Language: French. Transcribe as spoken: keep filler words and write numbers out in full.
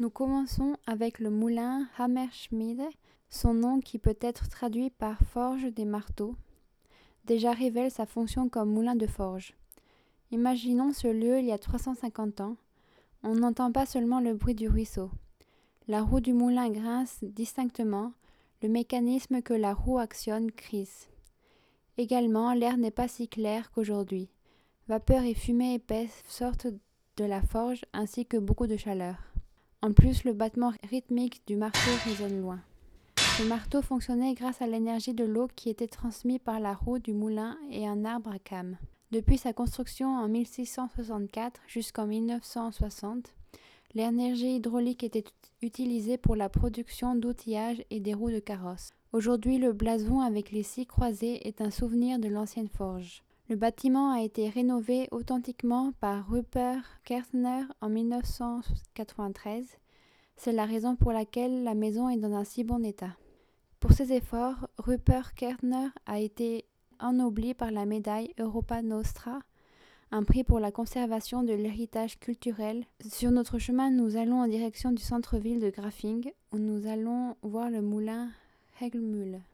Nous commençons avec le moulin Hammerschmiede, son nom qui peut être traduit par forge des marteaux, déjà révèle sa fonction comme moulin de forge. Imaginons ce lieu il y a trois cent cinquante ans. On n'entend pas seulement le bruit du ruisseau. La roue du moulin grince distinctement, le mécanisme que la roue actionne crise. Également, l'air n'est pas si clair qu'aujourd'hui. Vapeur et fumée épaisse sortent de la forge ainsi que beaucoup de chaleur. En plus, le battement rythmique du marteau résonne loin. Ce marteau fonctionnait grâce à l'énergie de l'eau qui était transmise par la roue du moulin et un arbre à cames. Depuis sa construction en mille six cent soixante-quatre jusqu'en mille neuf cent soixante, l'énergie hydraulique était utilisée pour la production d'outillage et des roues de carrosse. Aujourd'hui, le blason avec les six croisés est un souvenir de l'ancienne forge. Le bâtiment a été rénové authentiquement par Rupert Kertner en mille neuf cent quatre-vingt-treize. C'est la raison pour laquelle la maison est dans un si bon état. Pour ses efforts, Rupert Kertner a été ennobli par la médaille Europa Nostra, un prix pour la conservation de l'héritage culturel. Sur notre chemin, nous allons en direction du centre-ville de Grafing, où nous allons voir le moulin Hegelmühle.